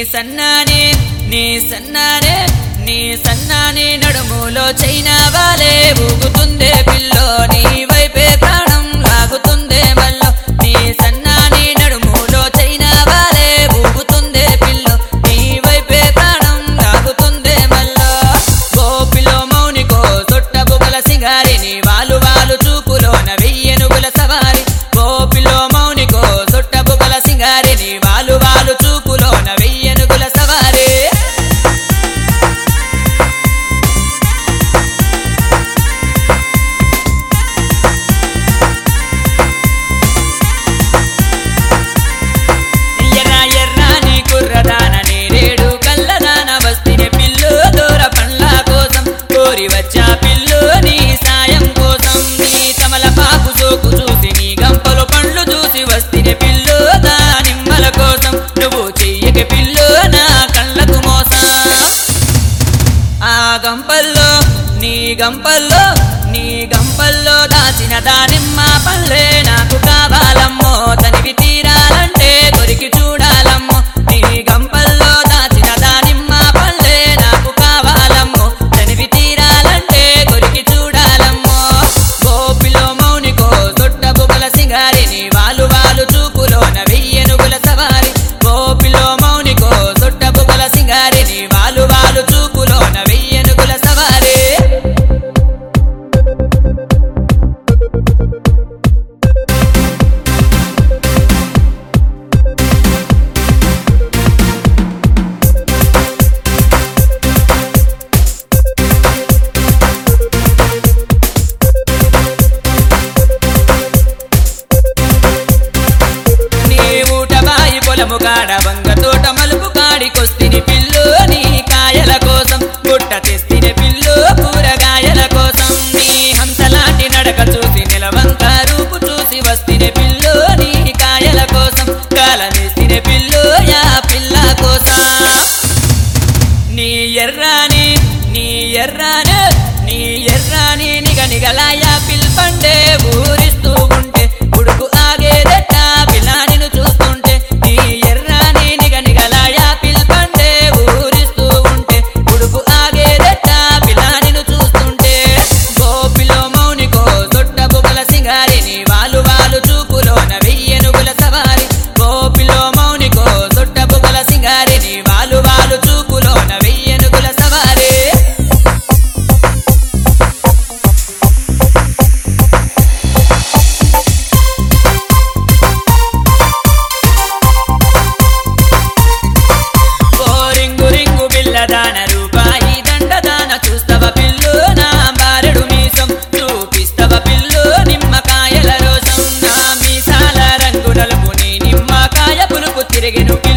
సన్నానే నీ సన్నానే నీ సన్నానే నడుములో చైనా వాలే ఊగుతుందే పిల్లో నీ వైపే ప్రాణం లాగుతుందే మల్లో నీ సన్నానే నడుములో చైనా వాలే ఊగుతుందే పిల్లో నీ వైపే ప్రాణం లాగుతుందే మల్లో గోపిలో మౌనికో సొట్ట బుగల సింగారిని వాలు వాలు చూపులోన వెయ్యెనుగుల సవారి గోపిలో మౌనికో సొట్ట బుగల సింగారిని వాలు వాలు చూపులోన వెయ్యెనుగుల సవారి వచ్చా పిల్లు నీ సాయం కోసం నీ తమల పాకు సోకు చూసి నీ గంపలు పండ్లు చూసి వస్తిని పిల్లు దానిమ్మల కోసం నువ్వు చెయ్యక పిల్లు నా కళ్ళకు మోసా ఆ గంపల్లో నీ గంపల్లో నీ గంపల్లో దాచిన దానిమ్మ పళ్ళే నాకు కావాలమ్మో తనివి తీరాలంటే కొరికి చూడాలమ్మో నీ గంపల్లో దాచిన దానిమ్మ పళ్ళే నాకు కావాలమ్మో తనివి తీరాలంటే కొరికి చూడాలమ్మో గోపిలో మౌనికో దొడ్డ బుగల సింగారిని వాలు వాలు చూపులోన వెయ్యెనుగుల సవారి గోపిలో మౌనికో దొడ్డ బుగల సింగారిని వాలు వాలు చూపులోన వెయ్యెనుగుల సవారి పొలము కాడ వంగ తోట మలుపు కాడికొస్తిని పిల్లు నీ కాయల కోసం గుట్ట తెస్తిని పిల్లు కూరగాయల కోసం నీ హంసలాంటి నడక చూసి నిలవంక రూపు చూసి వస్తిని పిల్లు నీ కాయల కోసం కాలమేస్తిని పిల్లు యా పిల్ల కోసం నీ ఎర్రాని నీ ఎర్రాని నీ ఎర్రాని నిగనిగలాయా పిల్పండే ఊరిస్తూ ఉంటే ఉడుకు ఆగేదట పిల్లానిను చూస్తుంటే నీ ఎర్రాని నిగనిగలాయా పిల్పండే ఊరిస్తూ ఉంటే ఉడుకు ఆగేదట పిల్లానిను చూస్తుంటే గోపిలో మౌనికో దొడ్డ బుగల సింగారిని వాలు వాలు చూపులోన వెయ్యెనుగుల సవారి గోపిలో మౌనికో దొడ్డ బుగల సింగారిని వాలు వాలు చూపులోన వెయ్యెనుగుల సవారి దాన రూపాయి దండదాన చూస్తవ పిల్లు నా బారెడు మీసం చూపిస్తవ పిల్లు నిమ్మకాయల రోజం నా మీసాల రంగు నలుపు నీ నిమ్మకాయ పులుపు తిరిగిను